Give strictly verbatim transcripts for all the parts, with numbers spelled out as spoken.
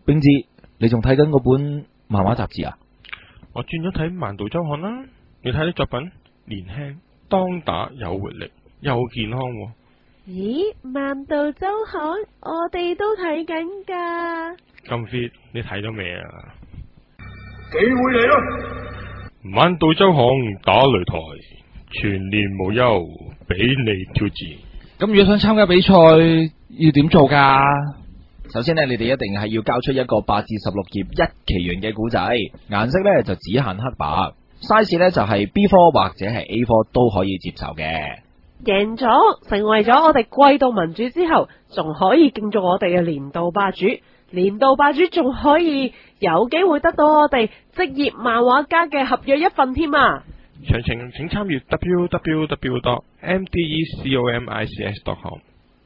冰之，你仲睇緊嗰本漫畫雜誌啊？ 我轉咗睇《漫道周刊》啦，你睇啲作品年輕、當打、有活力、又健康喎。 咦，漫道周刊我哋都睇緊噶。 咁 fit，你睇咗未啊？ 機會嚟咯！ 漫道周刊打擂台，全年無休，俾你挑戰。 咁如果想參加比賽，要點做噶？首先呢，你哋一定係要交出一個八至十六頁一期元嘅古仔，顏色呢就只限黑白 ，size 呢就係 B 科或者係 A 科都可以接受嘅。 贏咗，成為咗我哋季度盟主之後，仲可以競逐我哋嘅年度霸主。年度霸主仲可以有機會得到我哋職業漫畫家嘅合約一份添啊！ 詳情請參閱 w w w dot m d e comics dot com。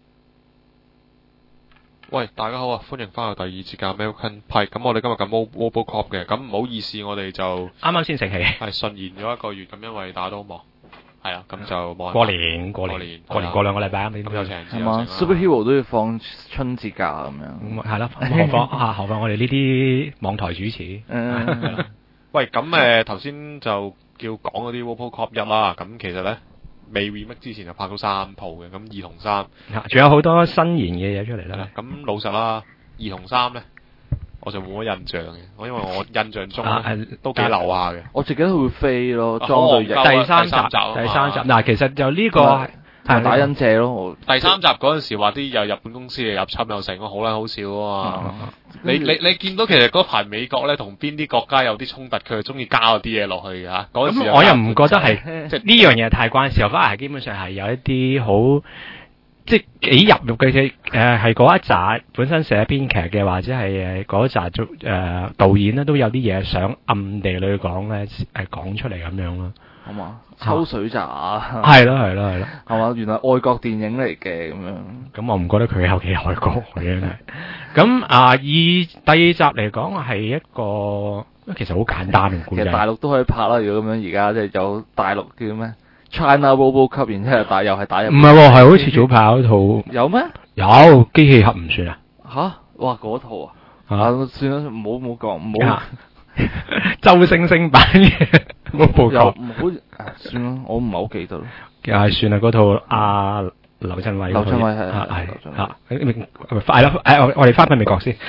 喂，大家好啊，歡迎翻去第二節嘅 American Pie。咁我哋今日嘅 Robocop 嘅，咁唔好意思，我哋就啱啱先食氣， 係順延咗一個月，咁因為大家都好忙，係啊，咁就冇人過年過年過年過年過兩個禮拜，咁咁有情人節係嘛？Superhero 都要放春節假咁樣， 係啦，何況啊，何況我哋呢啲網台主持。 嗯， 喂，咁誒頭先就叫講嗰啲 Robocop 一啦，咁其實咧未 remake 之前就拍到三套嘅，咁二同三， 仲有好多新言嘅嘢出嚟啦。 咁老實啦，二同三咧，我就冇乜印象嘅，我因為我印象中啊都幾流下嘅。 我淨記得佢會飛咯， 啊裝對翼。 好第三集， 第三集啊第三集嗱，其實就呢個係係打印借咯，我第三集嗰陣時話啲有日本公司嘅入侵又成，好撚好笑啊嘛！你你你見到其實嗰排美國咧同邊啲國家有啲衝突，佢係中意加嗰啲嘢落去嘅嚇。嗰陣時咁我又唔覺得係即係呢樣嘢太關事，反而係基本上係有一啲好即係幾入肉嘅嘅誒，係嗰一集本身寫編劇嘅，或者係誒嗰一集做誒導演咧都有啲嘢想暗地裏講咧誒講出嚟咁樣咯。 好嘛？抽水閘啊！ 係咯係咯係咯， 係嘛？原來愛國電影嚟嘅咁樣。 咁我唔覺得佢有幾愛國嘅，真係。咁啊，以第二集嚟講係一個，其實好簡單嘅故仔。 其實大陸都可以拍啦，如果咁樣而家即係有大陸叫咩 China Robocop，然之後打又係打入。 唔係喎，係好似早排嗰套。 有咩？ 有機器俠唔算啊？ 吓？哇！嗰套啊！ 啊， 算啦，唔好唔好講，唔好。 周星星版嘅嗰部劇。 唔好，算啦，我唔係好記得咯。 又係算啦，嗰套阿劉振偉。 劉振偉係係係嚇，快啦！誒，我我哋翻返美國先。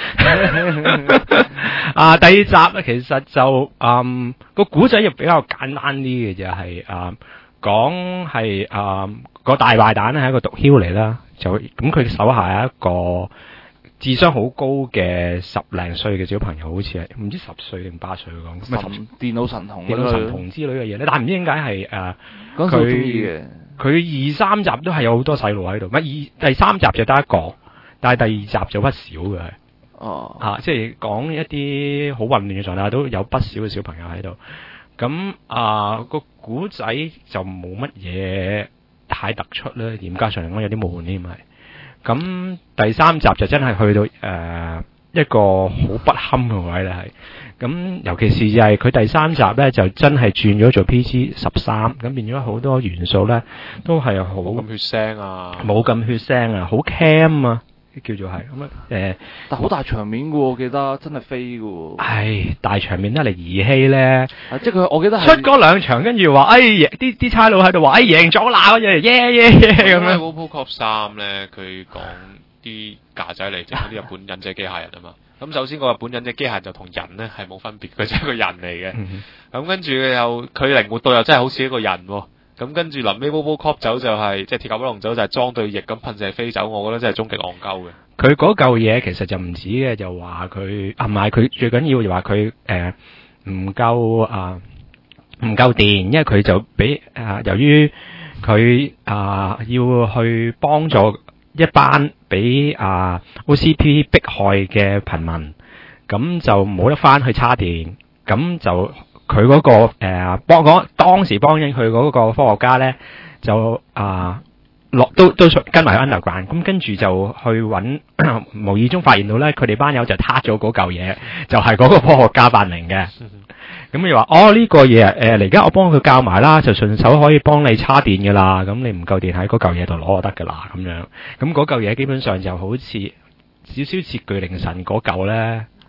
啊，第二集咧，其實就嗯個古仔又比較簡單啲嘅，就係啊講係啊個大壞蛋咧係一個毒梟嚟啦，就咁佢手下有一個智商好高嘅十零歲嘅小朋友，好似係唔知十歲定八歲講， 神電腦神童、 電腦神童之類嘅嘢咧，但係唔知點解係誒嗰時好中意嘅。 佢二三集都係有好多細路喺度，乜二第三集就得一個，但係第二集就不少嘅係。 哦， 啊，即係講一啲好混亂嘅狀態，都有不少嘅小朋友喺度。咁啊個古仔就冇乜嘢太突出啦，嚴格上嚟講有啲悶添係。咁第三集就真係去到誒、呃、一個好不堪嘅位咧，係咁，尤其是就係佢第三集咧就真係轉咗做 P G 十三，咁變咗好多元素咧都係好冇咁血腥啊， 冇咁血腥啊，好 cam 啊，叫做係咁啊誒， 但好大場面嘅喎，我記得真係飛嘅喎。 唉，大場面得嚟兒戲咧， 即係佢，我記得出嗰兩場，跟住話，哎，啲啲差佬喺度話，哎，贏咗啦，嗰嘢，耶耶耶咁樣。 Robocop 三咧，佢講啲架仔嚟，即係啲日本忍者機械人啊嘛。咁首先個日本忍者機械人就同人咧係冇分別，佢就係一個人嚟嘅。咁跟住又佢靈活到又真係好似一個人喎。咁跟住臨尾 Robocop 走就係、是、即係鐵甲威龍走就係裝對翼咁噴射飛走，我覺得真係終極戇鳩嘅。 佢嗰嚿嘢其實就唔止嘅，就話佢啊唔係佢最緊要就話佢誒唔夠啊唔夠電，因為佢就俾啊、呃、由於佢啊、呃、要去幫助一班俾啊 O C P 迫害嘅貧民，咁就冇得翻去叉電，咁就。佢嗰、那個誒幫嗰當時幫緊佢嗰個科學家咧，就啊落、呃、都都跟埋 underground，咁跟住就去揾，無意中發現到咧，佢哋班友就撻咗嗰嚿嘢，就係、是、嗰個科學家發明嘅。咁你話哦呢、這個嘢誒嚟，而、呃、家我幫佢教埋啦，就順手可以幫你叉電噶啦。咁你唔夠電喺嗰嚿嘢度攞就得噶啦，咁樣。咁嗰嚿嘢基本上就好似少少似巨靈神嗰嚿咧。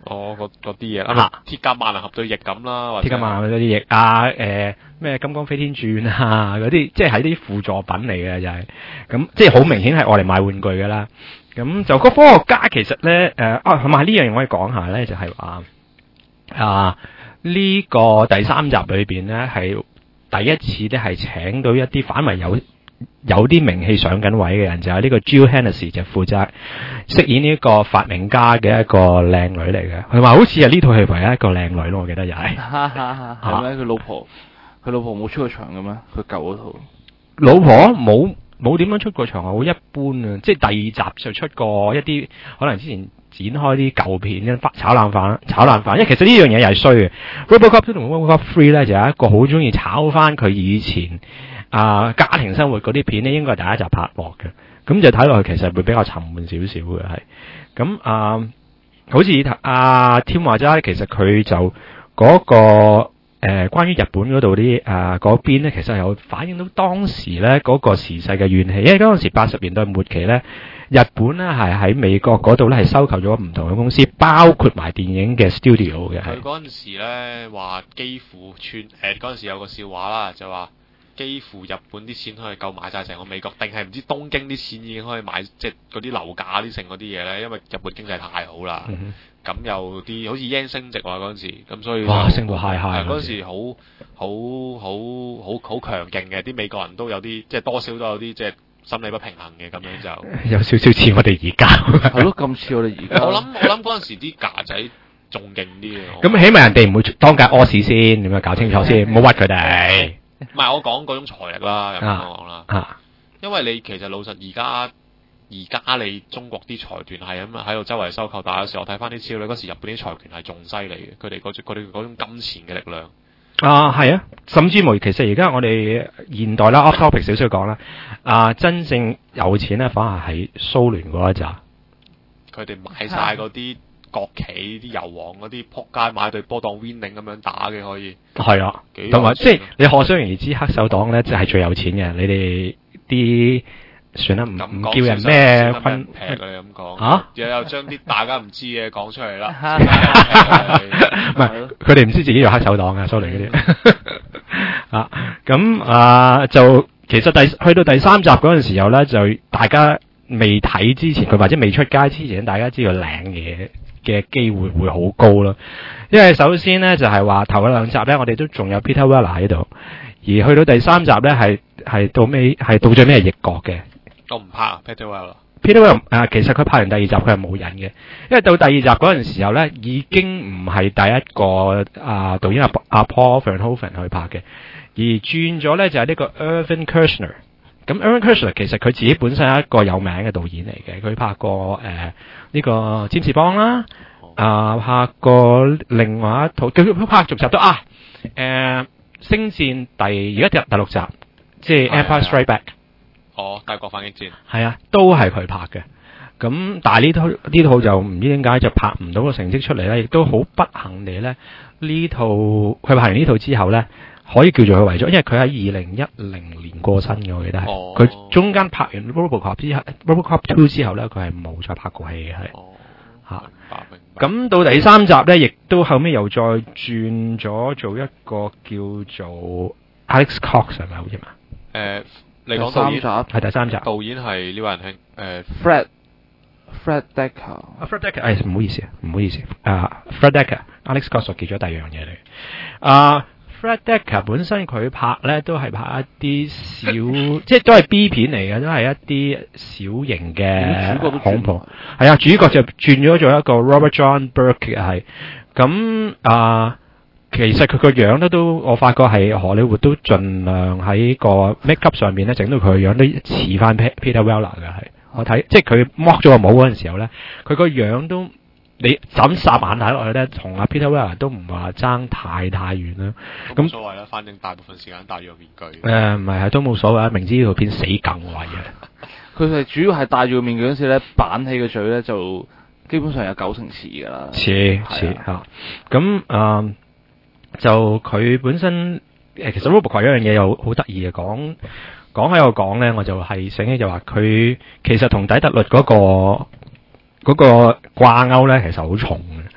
哦，嗰嗰啲嘢啊啦，鐵甲萬能俠對翼咁啦，或者鐵甲萬能嗰啲翼啊，誒咩金剛飛天轉啊嗰啲，即係喺啲輔助品嚟嘅就係、是，咁即係好明顯係我嚟買玩具㗎啦。咁就個科學家其實咧，誒啊同埋呢樣嘢可以講下咧，就係話啊呢、這個第三集裏邊咧係第一次咧係請到一啲反為有有啲名氣上緊位嘅人，就係、是、呢個 Jill Hennessy 就負責飾演呢個發明家嘅一個靚女嚟嘅。佢話好似係呢套戲唯一一個靚女咯，我記得又係。 哈哈哈！係咩？佢老婆佢老婆冇出過場嘅咩？佢舊嗰套老婆冇冇點樣出過場啊？好一般啊！即係第二集就出過一啲可能之前展開啲舊片咧，炒冷飯炒冷飯。因為其實呢樣嘢又係衰嘅。RoboCop two同 RoboCop three 咧就有一個好中意炒翻佢以前啊、呃、家庭生活嗰啲片咧，應該係第一集拍落嘅。咁就睇落去其實會比較沉悶少少嘅係。咁啊、呃，好似阿添話齋，其實佢就嗰、那個。誒、呃，關於日本嗰度啲誒嗰邊咧，其實有反映到當時咧嗰、那個時勢嘅怨氣，因為嗰陣時八十年代末期咧，日本咧係喺美國嗰度咧係收購咗唔同嘅公司，包括埋電影嘅 studio 嘅。 佢嗰陣時咧話幾乎串誒嗰陣時有個笑話啦，就話幾乎日本啲錢可以夠買晒成個美國，定係唔知東京啲錢已經可以買即係嗰啲樓價啲成嗰啲嘢咧，因為日本經濟太好啦。嗯咁有啲好似 yen 升值話嗰陣時，咁所以哇升到 high high 嗰陣時好好好好好強勁嘅，啲美國人都有啲即係多少都有啲即係心理不平衡嘅，咁樣就有少少似我哋而家係咯，咁似我哋而家。 我諗我諗嗰陣時啲架仔仲勁啲嘅。 咁起碼人哋唔會當街屙屎先，點樣搞清楚先，唔好屈佢哋。 唔係我講嗰種財力啦，咁樣講啦。 啊， 因為你其實老實而家。而家你中國啲財團係咁喺度周圍收購，但係有時我睇翻啲資料，嗰時日本啲財團係仲犀利嘅，佢哋嗰佢哋嗰種金錢嘅力量。 啊，係啊，甚至乎其實而家我哋現代啦 off topic 少少講啦，啊，真正有錢咧，反而係蘇聯嗰一扎。 佢哋買晒嗰啲國企啲油王嗰啲撲街買對波當 winning 咁樣打嘅可以。 係啊，同埋即係你可想而知，黑手黨咧即係最有錢嘅，你哋啲。算啦，唔唔叫人咩分劈你咁講啊！ 又又將啲大家唔知嘅講出嚟啦。 唔係，佢哋唔知自己做黑手黨嘅，sorry嗰啲。啊，咁啊就其實第去到第三集嗰陣時候咧，就大家未睇之前，佢或者未出街之前，大家知道領嘢嘅機會會好高咯。因為首先咧就係、是、話頭嗰兩集咧，我哋都仲有 Peter Weller 喺度，而去到第三集咧係係到尾係到最尾係逆角嘅。 我唔拍 Peter Weller。 Peter Weller 啊，其實佢拍完第二集佢係冇癮嘅，因為到第二集嗰陣時候咧，已經唔係第一個啊導演阿阿 Paul Verhoeven 去拍嘅，而轉咗咧就係、是、呢個 Irvin Kershner。咁 Irvin Kershner 其實佢自己本身係一個有名嘅導演嚟嘅，佢拍過誒呢、呃這個占士邦啦，啊、呃、拍過另外一套，佢佢拍續集都啊誒、呃、星戰第而家第第六集，即係 Empire Strikes Back。 哦，帝國反擊戰係啊，都係佢拍嘅。咁但係呢套呢套就唔知點解就拍唔到個成績出嚟咧，亦都好不幸地咧，呢套佢拍完呢套之後咧，可以叫做佢遺作，因為佢喺二零一零年過身嘅，我記得係。佢、哦、中間拍完 RoboCop 之後 ，RoboCop two 之後咧，佢係冇再拍過戲嘅，係。 哦。 嚇、啊。 明白明白。 咁到第三集咧，亦都後尾又再轉咗做一個叫做 Alex Cox 係咪好似嘛？ 誒、呃。你講導演係第三集， 導演係呢位仁兄，誒、呃、 Fred Fred Decker， 啊 Fred Decker，誒唔好意思啊，唔好意思，啊 Fred Decker，Alex Cox 記咗第二樣嘢嚟，啊 Fred Decker 本身佢拍咧都係拍一啲小，即係都係 B 片嚟嘅，都係一啲小型嘅恐怖，係啊，主角就轉咗做一個 Robert John Burke 係，咁啊。其實佢個樣咧都，我發覺係荷里活都盡量喺個 make up 上面咧整到佢個樣都似翻 Peter Weller 嘅係，我睇即係佢剝咗個帽嗰陣時候咧，佢個樣都你咁霎眼睇落去咧，同阿 Peter Weller 都唔話爭太太遠啦。 咁冇所謂啦，反正大部分時間戴住個面具。 誒唔係係都冇所謂，明知呢套片死梗位嘅。 佢係主要係戴住個面具嗰陣時咧，板起個嘴咧就基本上有九成似㗎啦。 似似嚇，咁啊。就佢本身誒，其實 RoboCop 一樣嘢又好得意嘅，講講喺度講咧，我就係醒起就話佢其實同底特律嗰、嗰個嗰、嗰個掛鈎咧，其實好重嘅。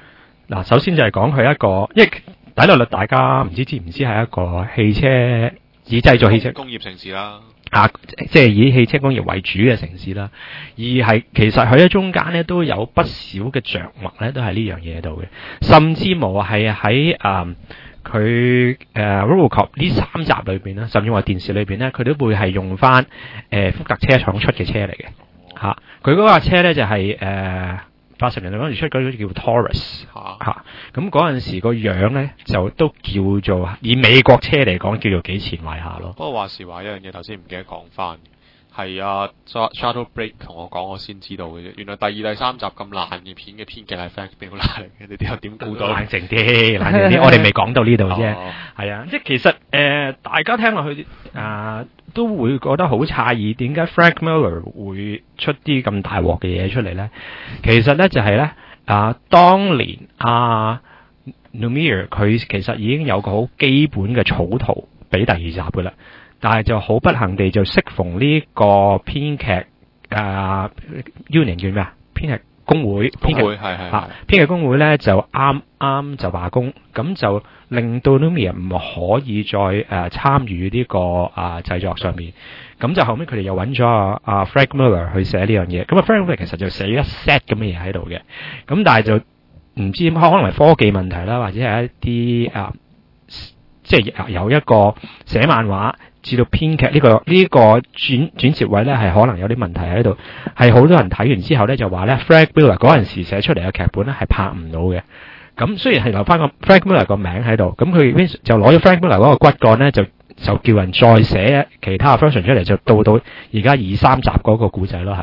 嗱，首先就係講佢一個，因為底特律大家唔知知唔知係一個汽車以製造汽車工業城市啦， 啊，即係以汽車工業為主嘅城市啦。而係其實佢喺中間咧都有不少嘅着墨咧，都係呢樣嘢度嘅，甚至無係喺誒佢誒 RoboCop 呢三集裏邊啦，甚至話電視裏邊咧，佢都會係用翻誒、呃、福特車廠出嘅車嚟嘅嚇。佢嗰架車咧就係、是、誒。八十年代嗰陣時出嗰啲叫 Taurus 嚇，咁嗰陣時個樣咧就都叫做以美國車嚟講叫做幾前衛下咯。 不過話時話一樣嘢，頭先唔記得講翻，係啊 Shuttle Break 同我講，我先知道嘅啫。原來第二、第三集咁爛嘅片嘅編劇係 Frank Miller 嚟嘅，你哋又點估到？ 冷靜啲，冷靜啲，我哋未講到呢度啫。係啊，即係其實誒、呃，大家聽落去啊、呃，都會覺得好詫異，點解 Frank Miller 會出啲咁大鑊嘅嘢出嚟咧？其實咧就係、是、咧啊，當年啊 Lumiere 佢其實已經有個好基本嘅草圖俾第二集噶啦。但係就好不幸地就適逢呢個編劇誒 union 叫咩啊？編劇工會，編劇係係啊，編劇工會咧就啱啱就罷工，咁就令到 Lumiere 唔可以再誒、呃、參與呢、這個啊、呃、製作上面。咁就後尾佢哋又揾咗阿阿 Frank Miller 去寫呢樣嘢。咁啊 Frank Miller 其實就寫咗一 set 咁嘅嘢喺度嘅。咁但係就唔知可能係科技問題啦，或者係一啲啊、呃，即係有一個寫漫畫。至到編劇呢、這個呢、這個轉轉接位咧，係可能有啲問題喺度，係好多人睇完之後咧就話咧 Frank Miller 嗰陣時寫出嚟嘅劇本咧係拍唔到嘅。咁雖然係留翻個 Frank Miller 個名喺度，咁佢就攞咗 Frank Miller 嗰個骨幹咧，就就叫人再寫其他嘅 version 出嚟，就到到而家二三集嗰個故仔咯，係。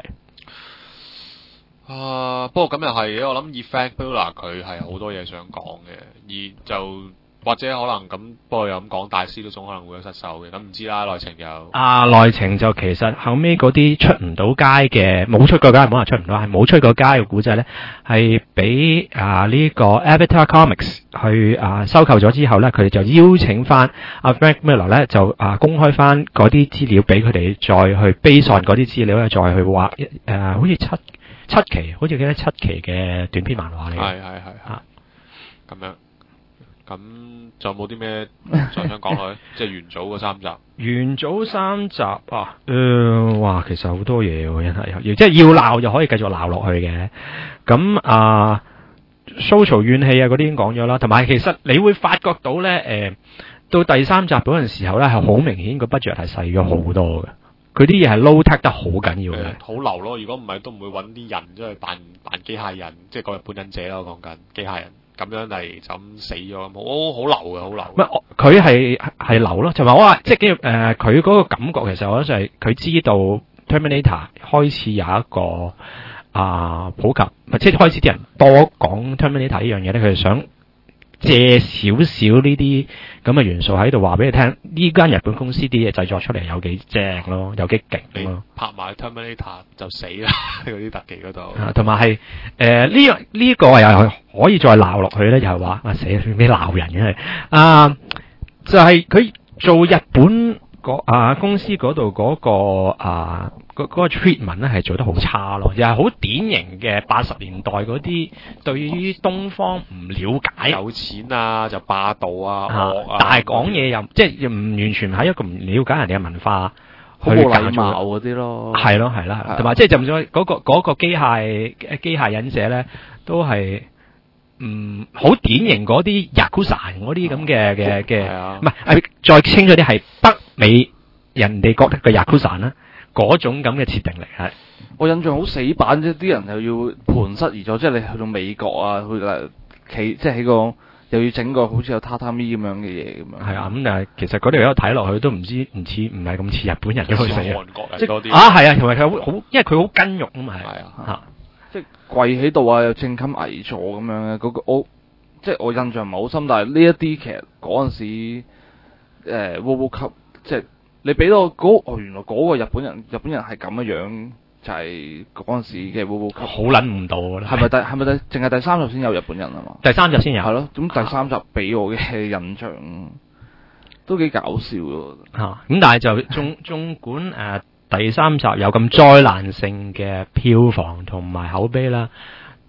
啊，不過咁又係嘅，我諗以 Frank Miller 佢係好多嘢想講嘅，而就。或者可能咁，不過又咁講，大師都總可能會有失手嘅，咁唔知啦。內情又啊，內情就其實後尾嗰啲出唔到街嘅，冇出過街，唔好話出唔到，係冇出過街嘅古仔咧，係俾啊呢、這個 Avatar Comics 去啊收購咗之後咧，佢哋就邀請翻阿 Frank Miller 咧，就啊公開翻嗰啲資料俾佢哋，再去 base on 嗰啲資料咧，再去畫誒、呃，好似七七期，好似記得七期嘅短篇漫畫嚟嘅。 係係係啊，咁樣。咁仲有冇啲咩再想講落去？即係元祖嗰三集。 元祖三集啊，誒、呃，哇，其實好多嘢喎，真係要，即係要鬧就可以繼續鬧落去嘅。咁啊 social 怨氣啊嗰啲已經講咗啦，同埋其實你會發覺到咧，誒、呃，到第三集嗰陣時候咧，係好明顯個 budget 係細咗好多嘅。佢啲嘢係 low tech 得好緊要嘅， 好流咯。如果唔係，都唔會揾啲人即係扮扮機械人，即係個日本忍者啦。我講緊機械人。咁樣嚟就咁死咗，好好流嘅，好流。唔係， 佢係係流咯，同埋我話即係誒，佢嗰個感覺其實我覺得就係佢知道 Terminator 開始有一個啊、呃、普及，即係開始啲人多講 Terminator 呢樣嘢咧，佢係想借少少呢啲咁嘅元素喺度話俾你聽，呢間日本公司啲嘢製作出嚟有幾正咯，有幾勁咯。 拍埋 Terminator 就死啦，嗰啲特技嗰度。 啊，同埋係誒呢樣呢個又係可以再鬧落去咧，就係話啊死啦，咩鬧人嘅係啊，就係、是、佢做日本嗰啊公司嗰度嗰個啊嗰嗰、嗰個 treatment 咧係做得好差咯，又係好典型嘅八十年代嗰啲對於東方唔了解， 有錢啊就霸道啊， 啊啊但係講嘢又即係唔完全係一個唔了解人哋嘅文化。 好冇禮貌嗰啲咯， 係咯係啦，同埋即係就算嗰個嗰個機械機械忍者咧，都係嗯好典型嗰啲 Yakuza 嗰啲咁嘅嘅嘅，唔係係再清楚啲係北美人哋覺得嘅 Yakuza 啦，嗰種咁嘅設定嚟係。 我印象好死板啫，啲人又要盤膝而坐，即係你去到美國啊，去誒企即係喺個。又要整個好似有榻榻米咁樣嘅嘢咁樣，係啊，咁但係其實嗰條友睇落去都唔知唔似唔係咁似日本人嘅， 似韓國人多啲啊，係啊，同埋佢好好，因為佢好筋肉啊嘛，係啊，嚇， 即係跪喺度啊，又正襟危坐咁樣嘅嗰個，我即係我印象唔係好深，但係呢一啲其實嗰陣時誒 RoboCop 即係你俾到嗰哦原來嗰個日本人日本人係咁嘅樣。就係嗰陣時嘅 RoboCop 好撚唔到啦， 係咪第係咪第淨係第三集先有日本人啊嘛？ 第三集先有， 係咯。咁第三集俾我嘅印象都幾搞笑咯。 嚇、啊！咁但係就縱縱管誒、呃、第三集有咁災難性嘅票房同埋口碑啦，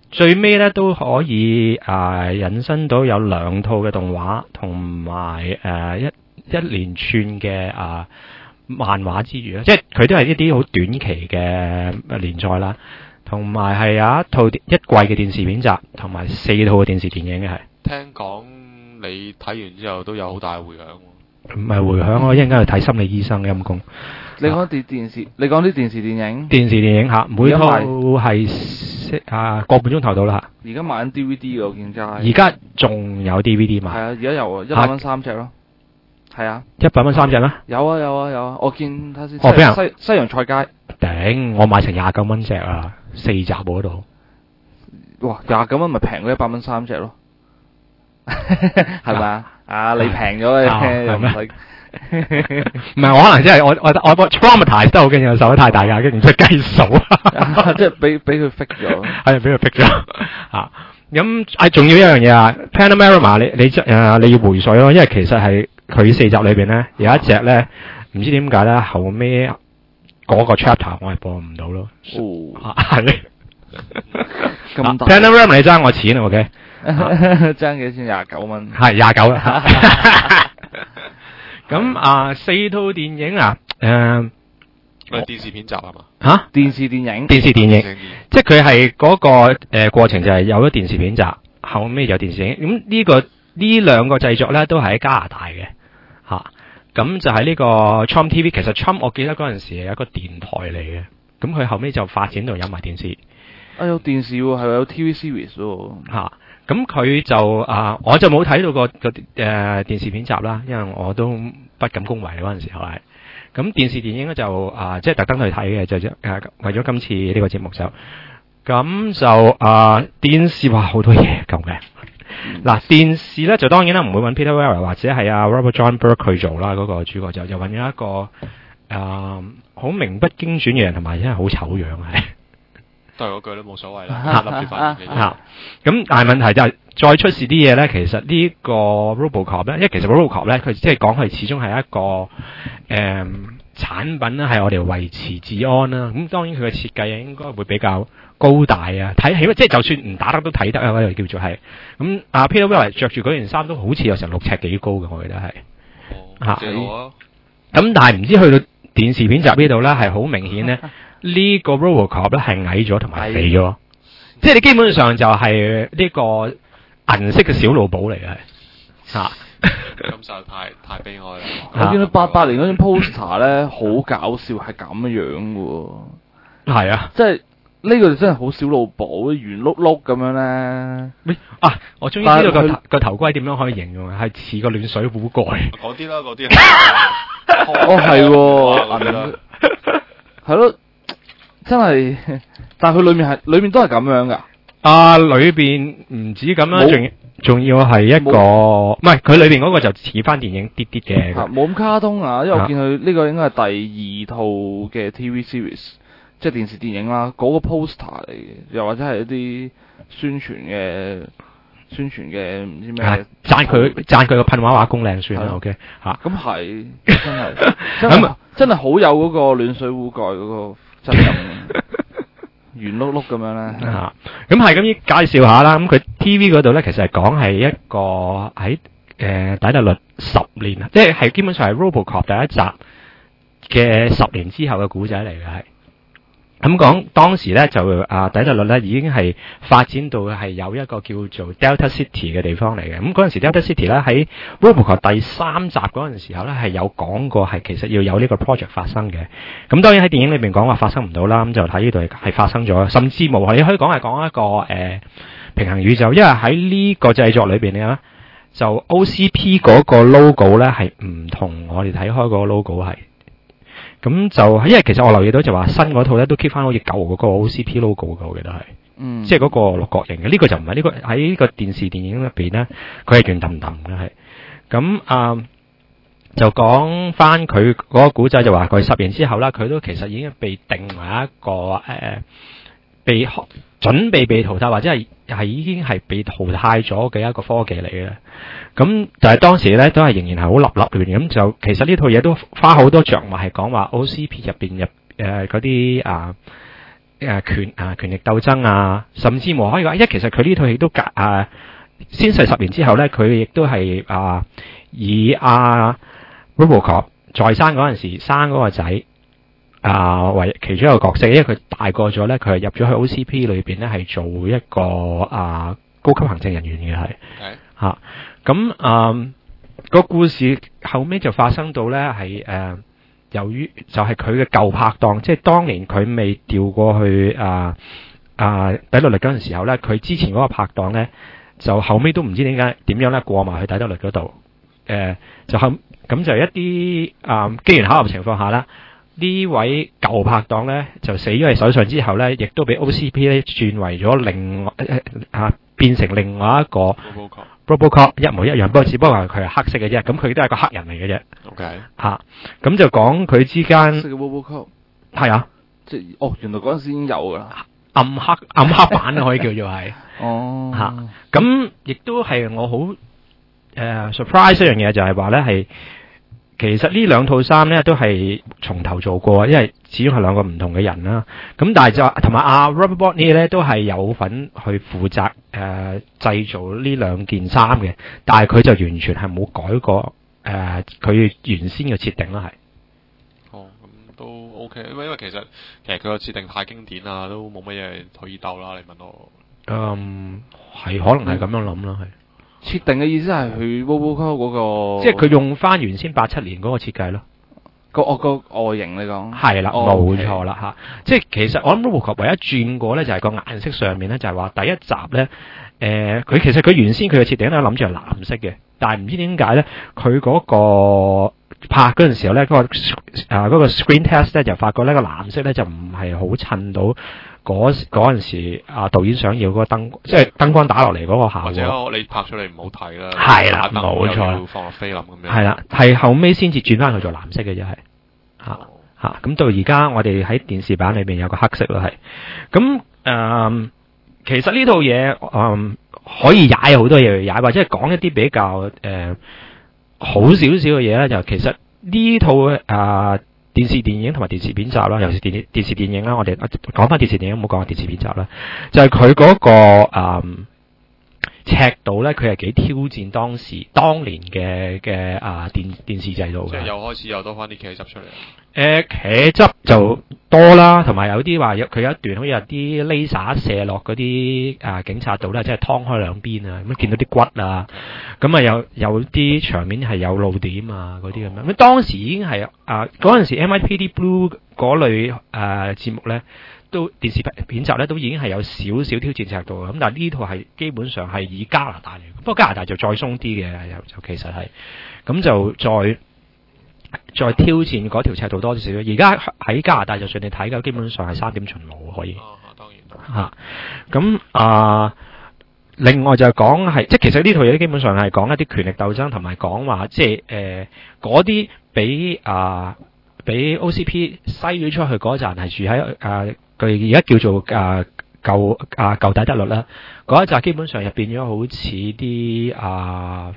最尾咧都可以啊、呃、引申到有兩套嘅動畫同埋誒一一連串嘅啊、呃、漫畫之餘咧，即係佢都係一啲好短期嘅連載啦，同埋係有一套一季嘅電視片集，同埋四套嘅電視電影嘅係。 聽講你睇完之後都有好大嘅迴響喎。 唔係迴響，我一陣間去睇心理醫生陰公。 你講啲電視，你講啲電視電影， 電視電影嚇，每套而家係啊個半鐘頭到啦嚇。 而家賣緊 D V D 嘅我見街。 而家仲有 D V D 賣。 係啊，而家有一百蚊三隻咯。係啊， 一百蚊三隻咩？ 有啊有啊有啊，我見睇先。 哦俾人西西洋菜街。 頂！我買成廿九蚊隻啊，四集嗰度。 哇！廿九蚊咪平過一百蚊三隻咯，係咪啊？啊，你平咗嘅，又唔使。 唔係，我可能真係我我我我 traumatize 得好緊要，受得太大壓，跟住出雞數， 即係俾俾佢 fix 咗。 係俾佢 fix 咗嚇。咁係仲要一樣嘢啊 Panorama 你你誒你要回水咯，因為其實係佢四集裏邊咧有一隻咧唔知點解咧後尾嗰個 chapter 我係播唔到咯。 哦， 係咁大 Panorama 你爭我錢啊 ？OK， 爭幾錢？廿九蚊。 係廿九啦。咁啊，四套電影啊，誒， 係電視片集係嘛？ 嚇， 電視電影， 電視電影，即係佢係嗰個誒過程就係有咗電視片集，後尾有電視電影。咁呢個呢兩個製作咧都係喺加拿大嘅嚇。咁就係呢個 Chum T V，其實 Chum 我記得嗰陣時係有一個電台嚟嘅，咁佢後尾就發展到有埋電視。 啊有電視喎，係有 T V series 喎。 嚇。咁佢就啊，我就冇睇到個個誒、呃、電視片集啦，因為我都不敢恭維嗰陣時候係。咁電視電影咧就啊，即係特登去睇嘅，就誒、啊、為咗今次呢個節目就，咁就啊電視話好多嘢咁嘅。嗱、嗯、電視咧就當然啦，唔會揾 Peter Weller 或者係阿 Robert John Burke 去做啦，嗰、那個主角就就揾咗一個啊好名不經傳嘅人，同埋真係好醜樣係。 都係嗰句都冇所謂啦，諗住發現嘅嘢。 咁但係問題就係、是、再出事啲嘢咧，其實呢個 RoboCop 咧，因為其實 RoboCop 咧，佢即係講佢始終係一個誒、嗯、產品啦，係我哋維持治安啦。咁當然佢嘅設計應該會比較高大啊，睇起即係就算唔打得都睇得啊，嗰度叫做係。咁阿 Peter Weller 着住嗰件衫都好似有成六尺幾高嘅，我記得係。 哦，幾好啊！ 咁但係唔知去到電視片集呢度咧，係好明顯咧。呢個 RoboCop 咧係矮咗同埋肥咗，即係你基本上就係呢個銀色嘅小老寶嚟嘅，嚇。 感受太太悲哀啦！ 我見到八八年嗰張 poster 咧，好搞笑，係咁樣嘅喎。 係啊， 即係呢個真係好小老寶，圓碌碌咁樣咧。 啊，我終於知道個頭個頭盔點樣可以形容，係似個暖水壺蓋。 嗰啲啦，嗰啲。 哦，係喎，係咯。真係，但係佢裏面係裏面都係咁樣噶。 啊，裏邊唔止咁啦，仲仲要係一個，唔係佢裏邊嗰個就似翻電影啲啲嘅。 冇咁卡通啊，因為我見佢呢個應該係第二套嘅 T V series，即係電視電影啦。嗰、那個 poster 嚟嘅，又或者係一啲宣傳嘅宣傳嘅唔知咩。讚佢讚佢個噴畫畫功靚算啦 ，OK 嚇。 咁係真係真係真係好有嗰個暖水壺蓋嗰個。真咁圓碌碌咁樣咧嚇， 咁係咁介紹下啦。咁佢 T V 嗰度咧，其實係講係一個喺誒底特律十年，即係係基本上係 RoboCop 第一集嘅十年之後嘅古仔嚟嘅係。咁講當時咧就啊底特律咧已經係發展到係有一個叫做 Delta City 嘅地方嚟嘅。咁嗰陣時 Delta City 咧喺 RoboCop 第三集嗰陣時候咧係有講過係其實要有呢個 project 發生嘅。咁當然喺電影裏邊講話發生唔到啦，咁就睇呢度係發生咗，甚至無你可以講係講一個誒、呃、平行宇宙，因為喺呢個製作裏邊咧就 O C P 嗰個 logo 咧係唔同我哋睇開嗰個 logo 係。咁就因為其實我留意到就話新嗰套咧都 keep 翻好似舊嗰個 O C P logo 嘅，我記得係，嗯，即係嗰個六角形嘅。呢、這個就唔係呢個喺呢個電視電影入邊咧，佢係圓揼揼嘅係。咁啊、呃，就講翻佢嗰個古仔就話佢十年之後啦，佢都其實已經被定為一個誒、呃、被準備被淘汰或者係係已經係被淘汰咗嘅一個科技嚟嘅。咁就係當時咧都係仍然係好立立亂咁，就其實呢套嘢都花好多著墨係講話 O C P 入邊入誒嗰啲啊誒權啊權力鬥爭啊，甚至乎可以話，因為其實佢呢套戲都隔啊先逝十年之後咧，佢亦都係啊以阿 RoboCop 在生嗰陣時生嗰個仔啊為其中一個角色，因為佢大個咗咧，佢係入咗去 O C P 裏邊咧係做一個啊高級行政人員嘅係嚇，咁啊個故事後尾就發生到咧係誒。由於就係佢嘅舊拍檔，即係當年佢未調過去啊啊底特律嗰陣時候咧，佢之前嗰個拍檔咧，就後尾都唔知點解點樣咧過埋去底特律嗰度，誒、呃、就後咁就一啲啊機緣巧合情況下啦，呢位舊拍檔咧就死咗喺手上之後咧，亦都俾 O C P 咧轉為咗另外啊變成另外一個 RoboCop 一模一樣，不過只不過佢係黑色嘅啫，咁佢都係個黑人嚟嘅啫。 OK， 吓咁就講佢之間色嘅 RoboCop 係啊， 即係哦，原來嗰陣時已經有噶啦， 暗黑暗黑版可以叫做係哦吓，咁亦都係我好誒 surprise 一樣嘢，就係話咧係其實呢兩套衫咧都係從頭做過，因為始終係兩個唔同嘅人啦。咁但係就同埋阿 Robert Bottin 咧都係有份去負責誒製造呢兩件衫嘅，但係佢就完全係冇改過誒佢原先嘅設定啦，係。 哦，咁都 OK，因為因為其實其實佢個設定太經典啦，都冇乜嘢可以鬥啦。你問我， 嗯，係可能係咁樣諗啦，係。 設定嘅意思係佢 RoboCop 嗰個， 即係佢用翻原先八七年嗰個設計咯。 個我個外形嚟講係啦， 哦冇錯啦嚇。即係其實我諗 RoboCop 唯一轉過咧，就係個顏色上面咧，就係話第一集咧，誒佢其實佢原先佢嘅設定咧諗住係藍色嘅，但係唔知點解咧，佢嗰個拍嗰陣時候咧，嗰個啊嗰個 screen test 咧就發覺呢個藍色咧就唔係好襯到嗰嗰陣時啊導演想要嗰個燈，即係燈光打落嚟嗰個效果。 或者你拍出嚟唔好睇啦。 係啦， 打燈冇錯又要放落菲林咁樣。 係啦，係後尾先至轉翻去做藍色嘅啫，係嚇嚇。咁到而家我哋喺電視版裏邊有個黑色咯，係咁誒。其實呢套嘢誒可以踩好多嘢去踩，或者係講一啲比較誒、呃、好少少嘅嘢咧。就其實呢套誒、呃、電視電影同埋電視片集啦，尤其是電電視電影啦，我哋講翻電視電影，唔好講電視片集啦。就係佢嗰個誒、呃、尺度咧，佢係幾挑戰當時當年嘅嘅啊電電視制度嘅。 即係又開始又多翻啲茄汁出嚟。 誒、呃、茄汁就多啦，同埋有啲話有佢有一段好似有啲 laser 射落嗰啲啊警察度咧，即係劏開兩邊啊，咁見到啲骨啊，咁啊有有啲場面係有露點啊嗰啲咁樣。咁當時已經係啊嗰陣時 M I P D Blue 嗰類誒、呃、節目咧，都電視片集咧都已經係有少少挑戰尺度嘅。咁但係呢套係基本上係以加拿大嚟，不過加拿大就再鬆啲嘅，又就其實係咁就再。再挑戰嗰條尺度多少少，而家喺加拿大就算你睇嘅，基本上係三點巡邏可以。 啊，當然。 嚇，咁啊，另外就係講係，即係其實呢套嘢基本上係講一啲權力鬥爭，同埋講話即係誒嗰啲俾啊俾 O C P 篩咗出去嗰陣係住喺誒佢而家叫做誒舊啊舊底特律啦，嗰一紮基本上入變咗好似啲啊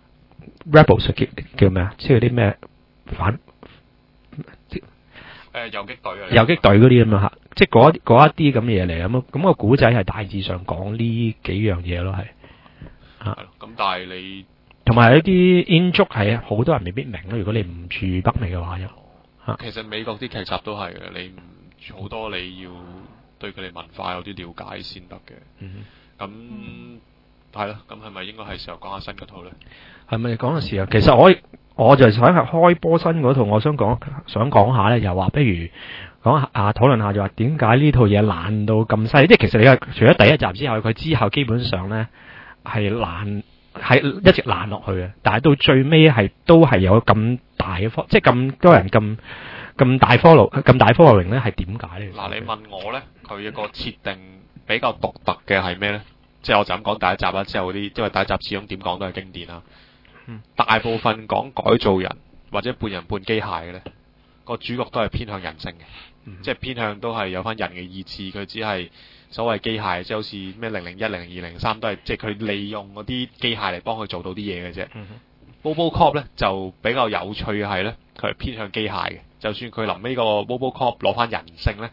rebels 叫叫咩啊，即係啲咩？反誒游擊隊啊， 游擊隊嗰啲咁樣嚇，即係嗰嗰一啲咁嘅嘢嚟咁，咁個古仔係大致上講呢幾樣嘢咯，係嚇。 咁但係你同埋一啲 in 足係好多人未必明咯，如果你唔住北美嘅話又嚇。 其實美國啲劇集都係嘅，你唔好多你要對佢哋文化有啲了解先得嘅。 嗯， 咁係咯，咁係咪應該係時候講下新嗰套咧？ 係咪講嘅時候？其實我。我就想係開波新嗰套，我想講想講下咧，又話不如講下啊討論下，就話點解呢套嘢爛到咁犀利？即係其實你話除咗第一集之後，佢之後基本上咧係爛係一直爛落去嘅，但係到最尾係都係有咁大嘅科，即係咁多人咁咁大 follow 咁大 following 咧，係點解咧？ 嗱，你問我咧，佢一個設定比較獨特嘅係咩咧？即係我就咁講第一集啦，之後嗰啲因為第一集始終點講都係經典啦。嗯、大部分講改造人或者半人半機械嘅咧，個主角都係偏向人性嘅，嗯、即係偏向都係有翻人嘅意志。佢只係所謂機械，即係好似咩零零一、零二、零三都係，即係佢利用嗰啲機械嚟幫佢做到啲嘢嘅啫。嗯、RoboCop 咧就比較有趣嘅係咧，佢係偏向機械嘅。就算佢臨尾個 RoboCop 攞翻人性咧，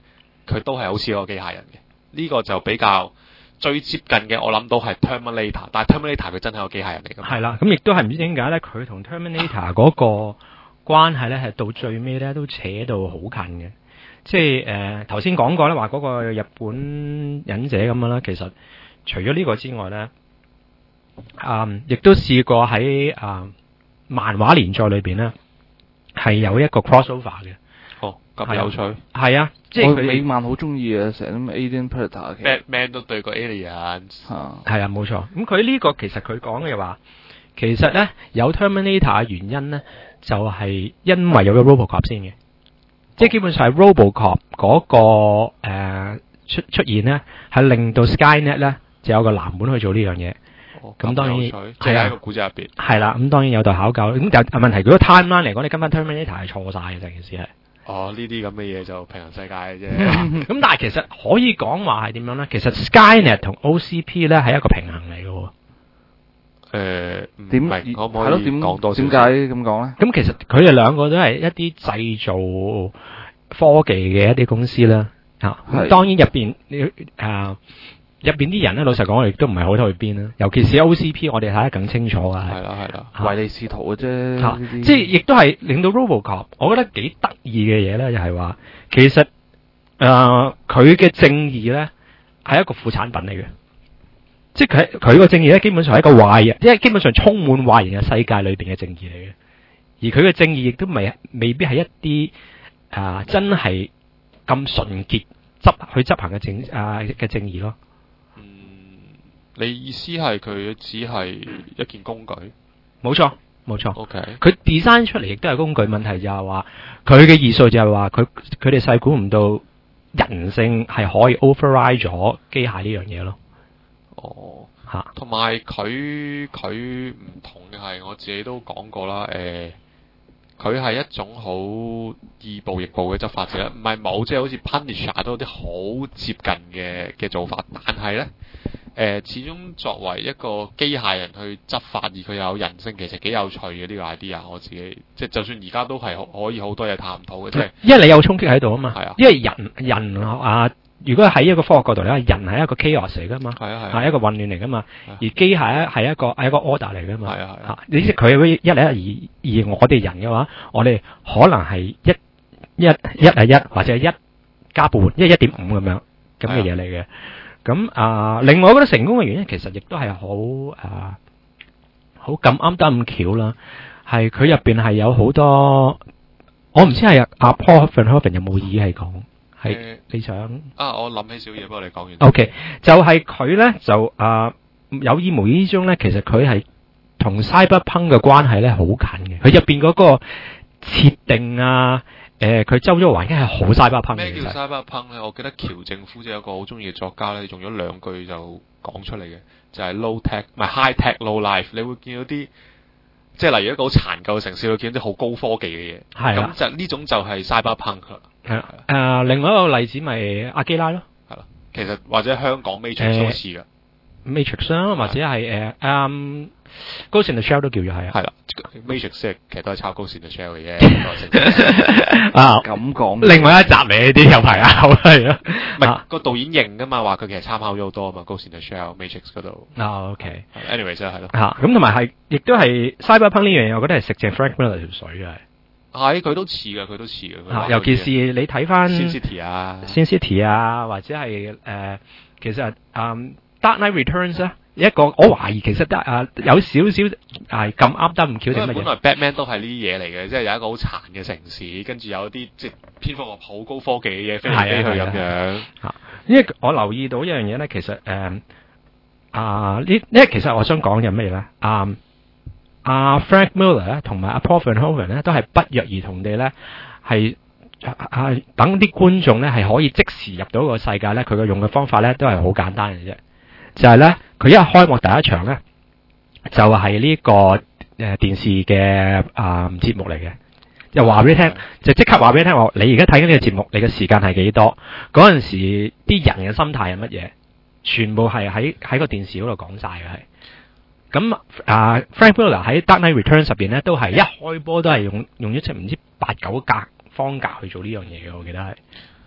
佢都係好似一個機械人嘅。呢、這個就比較最接近嘅，我諗到係 Terminator， 但係 Terminator 佢真係個機械人嚟㗎嘛。 係啦，咁亦都係唔知點解咧，佢同 Terminator 嗰個關係咧係到最尾咧都扯到好近嘅。即係誒頭先講過咧，話嗰個日本忍者咁樣啦，其實除咗呢個之外咧，嗯，亦都試過喺啊、呃、漫畫連載裏邊咧係有一個 crossover 嘅。 哦，咁有趣。 係啊，即係我佢美漫好中意啊，成日咁 Alien Predator 嘅 Batman 都對過 Aliens。 嚇係啊，冇錯。咁佢呢個其實佢講嘅話，其實咧有 Terminator 嘅原因咧，就係、是、因為有咗 RoboCop 先嘅。即係基本上係 RoboCop 嗰、那個、呃、出出現咧，係令到 Skynet 咧就有個藍本去做呢樣嘢。咁、哦、當然係喺個古仔入邊。係啦，咁當然有待考究。咁但係問題，如果 timeline 嚟講，你跟翻 Terminator 係錯晒嘅，成件事係。 哦，呢啲咁嘅嘢就平行世界嘅啫。 咁但係其實可以講話係點樣咧？其實 Skynet 同 O C P 咧係一個平衡嚟嘅喎。 誒點明可唔可以係咯？點講多點解咁講咧？ 咁其實佢哋兩個都係一啲製造科技嘅一啲公司啦。嚇，咁當然入邊你啊入邊啲人咧，老實講，我哋都唔係好睇去邊啦。尤其是 O C P，我哋睇得更清楚啊。 係啦係啦， 唯利是圖嘅啫。 嚇，即係亦都係令到 RoboCop，我覺得幾得意嘅嘢咧，就係話其實誒佢嘅正義咧係一個副產品嚟嘅。即係佢佢個正義咧，基本上係一個壞人，即係基本上充滿壞人嘅世界裏邊嘅正義嚟嘅。而佢嘅正義亦都未未必係一啲啊、呃、真係咁純潔執去執行嘅正啊嘅、呃、正義咯。 嗯，你意思係佢只係一件工具？ 冇錯，冇錯。 OK， 佢 design 出嚟亦都係工具，問題就係話佢嘅異數就係話佢佢哋細估唔到人性係可以 override 咗機械呢樣嘢咯。 哦， 吓， 同埋佢佢唔同嘅係，我自己都講過啦。誒、呃，佢係一種好亦步亦步嘅執法者，唔係冇，即係好似 Punisher 都有啲好接近嘅嘅做法。但係咧，誒、呃，始終作為一個機械人去執法，而佢又有人性，其實幾有趣嘅呢、這個 idea。我自己即係就算而家都係可以好多嘢探討嘅，即係因為你有衝擊喺度啊嘛。 係啊， 因為人人啊。如果喺一個科學角度嚟講，人係一個 chaos 嚟噶嘛， 係啊係， 係一個混亂嚟噶嘛，而機械咧係一個係一個 order 嚟噶嘛， 係啊係啊，你知佢一嚟一而而我哋人嘅話，我哋可能係一一一係一或者係一加半，一一點五咁樣咁嘅嘢嚟嘅。咁啊，另外我覺得成功嘅原因其實亦都係好啊，好咁啱得咁巧啦，係佢入邊係有好多，我唔知係阿 Paul Verhoeven 有冇意係講。係、呃、你想啊？我諗起少嘢，不過你講完。 O、okay, K， 就係佢咧就啊、呃、有意無意之中咧，其實佢係同 Cyberpunk 嘅關係咧好近嘅。佢入邊嗰個設定啊，誒、呃，佢周遭環境係好 Cyberpunk 嘅。 咩叫 Cyberpunk 咧？我記得喬政夫即係一個好中意嘅作家咧，用咗兩句就講出嚟嘅，就係、是、low tech 唔係 high tech low life。你會見到啲即係例如一個好殘舊嘅城市，會見到啲好高科技嘅嘢。係咁就呢種就係 Cyberpunk 啦。係啦，誒、 呃，另外一個例子咪阿基拉咯， 係啦，其實或者香港 Matrix 都似噶 ，Matrix 啦，或者係誒，嗯 Ghost in the Shell 都叫咗係啊， 係啦 ，Matrix 其實都係抄 Ghost in the Shell 嘅啫， 啊， 咁講， 另外一集嚟呢啲有排拗係咯， 唔係個導演認噶嘛，話佢其實參考咗好多啊嘛 ，Ghost in the Shell Matrix 嗰度， 啊 ，OK，anyway 真係咯， 嚇，咁同埋係亦都係 Cyberpunk 呢樣嘢，我覺得係食正 Frank Miller 條水嘅係。 係，佢都似嘅，佢都似嘅。 啊，尤其是你睇翻 Sin City 啊 ，Sin City 啊，或者係誒、呃，其實嗯 Dark Knight Returns 咧，一個我懷疑其實得啊有少少係咁啱得唔巧定乜嘢。 本來 Batman 都係呢啲嘢嚟嘅，即係有一個好殘嘅城市，跟住有啲即係蝙蝠俠好高科技嘅嘢飛嚟飛去咁樣。 嚇，因為我留意到一樣嘢咧，其實誒、呃、啊呢，因為其實我想講嘅咩咧啊。阿、uh, Frank Miller 咧，同埋阿 Paul Verhoeven 咧，都係不約而同地咧，係啊等啲觀眾咧係可以即時入到個世界咧，佢嘅用嘅方法咧都係好簡單嘅啫，就係咧佢一開幕第一場咧，就係、是、呢、這個誒、呃、電視嘅啊節目嚟嘅，就話俾你聽，就即刻話俾你聽，我你而家睇緊呢個節目，你嘅時間係幾多？嗰陣時啲人嘅心態係乜嘢？全部係喺喺個電視嗰度講晒嘅係。咁啊 ，Frank Miller 喺 Dark Knight Returns 入邊咧，都係一開波都係用用咗隻唔知八九格方格去做呢樣嘢嘅，我記得係。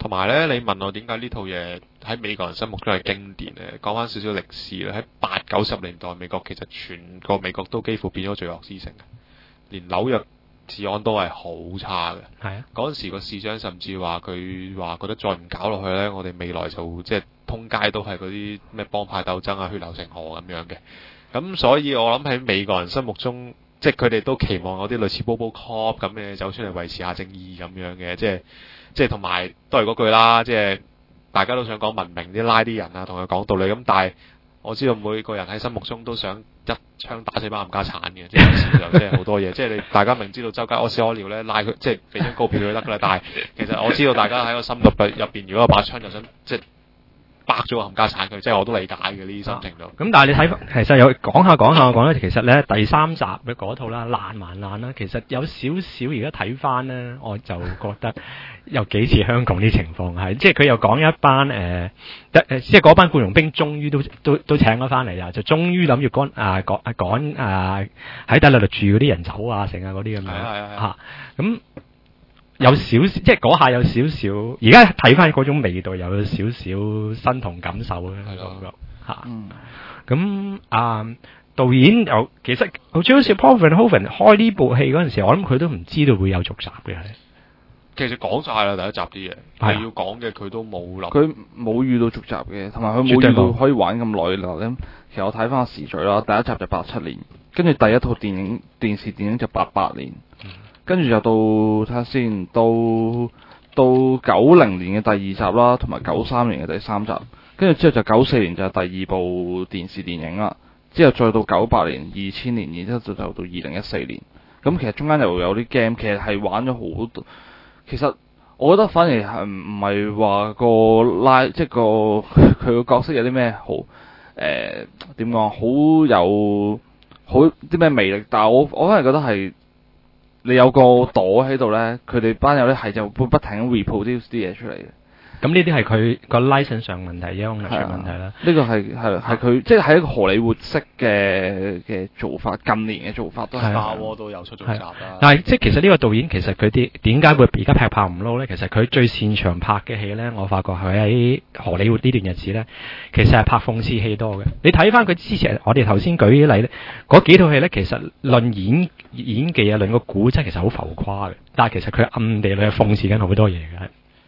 同埋咧，你問我點解呢套嘢喺美國人心目中係經典咧？講翻少少歷史咧，喺八九十年代美國其實全個美國都幾乎變咗罪惡之城嘅，連紐約治安都係好差嘅。 係啊， 嗰陣時個市長甚至話佢話覺得再唔搞落去咧，我哋未來就即係通街都係嗰啲咩幫派鬥爭啊、血流成河咁樣嘅。咁所以我諗喺美國人心目中，即係佢哋都期望有啲類似 Bobo Cop 咁嘅走出嚟維持下正義咁樣嘅，即係即係同埋都係嗰句啦，即係大家都想講文明啲，拉啲人啊，同佢講道理。咁但係我知道每個人喺心目中都想一槍打死班冚家鏟嘅，即係有時就即係好多嘢。即係你大家明知道周街屙屎屙尿咧，拉佢即係俾張告票佢得㗎啦。但係其實我知道大家喺個心入入邊，如果有把槍就想即係白咗個冚家鏟佢，即係我都理解嘅呢啲心情度。 咁、啊、但係你睇，其實有講下講下講咧，其實咧第三集嘅嗰套啦，爛還爛啦，其實有少少而家睇翻咧，我就覺得有幾似香港啲情況係，即係佢又講一班誒，誒、呃，即係嗰班僱傭兵終於都都都請咗翻嚟啦，就終於諗住趕啊趕啊趕啊喺大陸度住嗰啲人走啊，成啊嗰啲咁樣嚇，咁。有少少，即係嗰下有少少，而家睇翻嗰種味道，有少少身同感受咧，感覺嚇。咁啊，導演又其實好似好似 Paul Verhoeven 開呢部戲嗰陣時，我諗佢都唔知道會有續集嘅。 其實講晒啦，第一集啲嘢，係要講嘅佢都冇諗。 佢冇遇到續集嘅，同埋佢冇遇到可以玩咁耐啦。咁其實我睇翻個時序啦，第一集就八七年，跟住第一套電影電視電影就八八年。嗯跟住就到睇下先，到到九零年嘅第二集啦，同埋九三年嘅第三集，跟住之後就九四年就係第二部電視電影啦，之後再到九八年、二千年，然之後就就到二零一四年。咁其實中間又有啲 game，其實係玩咗好多。其實我覺得反而係唔係話個拉，即係個佢個角色有啲咩好誒點講，好有好啲咩魅力，但係我我反而覺得係。你有個朵喺度咧，佢哋班友咧係就會不停咁 reproduce 啲嘢出嚟嘅。咁呢啲係佢個 license 上問題，啫，藝術問題啦。呢個係係係佢即係係一個荷里活式嘅嘅做法，近年嘅做法都係。 花窩都有出續集啦。 但係即係其實呢個導演其實佢啲點解會而家劈炮唔撈咧？其實佢最擅長拍嘅戲咧，我發覺佢喺荷里活呢段日子咧，其實係拍諷刺戲多嘅。你睇翻佢之前，我哋頭先舉啲例咧，嗰幾套戲咧，其實論演演技啊，論個古仔其實好浮誇嘅，但係其實佢暗地裏係諷刺緊好多嘢嘅。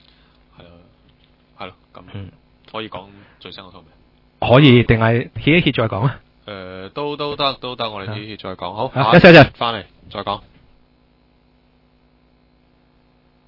係咯，咁、嗯、可以講最新嗰套未？ 可以，定係歇一歇再講啊？ 誒、呃，都都得，都得，我哋歇一歇再講。好， 一陣陣翻嚟再講。